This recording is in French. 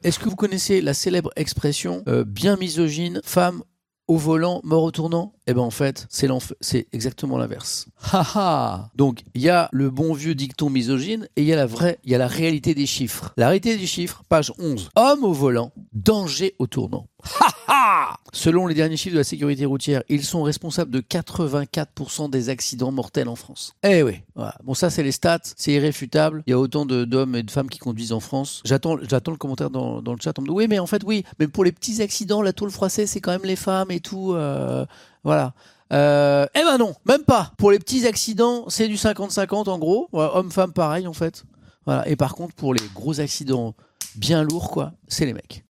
Est-ce que vous connaissez la célèbre expression bien misogyne, femme au volant, mort au tournant? Eh ben en fait, c'est exactement l'inverse. Haha. Donc il y a le bon vieux dicton misogyne et il y a la réalité des chiffres. La réalité des chiffres, page 11. Homme au volant, danger au tournant. Haha. Selon les derniers chiffres de la sécurité routière, ils sont responsables de 84% des accidents mortels en France. Eh oui. Voilà. Bon, ça c'est les stats, c'est irréfutable. Il y a autant d'hommes et de femmes qui conduisent en France. J'attends le commentaire dans le chat. On me dit oui, mais en fait oui, mais pour les petits accidents, la tôle froissée, c'est quand même les femmes et tout. Voilà. Eh ben non, même pas. Pour les petits accidents, c'est du 50-50 en gros. Voilà, homme-femme pareil en fait. Voilà. Et par contre, pour les gros accidents bien lourds, quoi, c'est les mecs.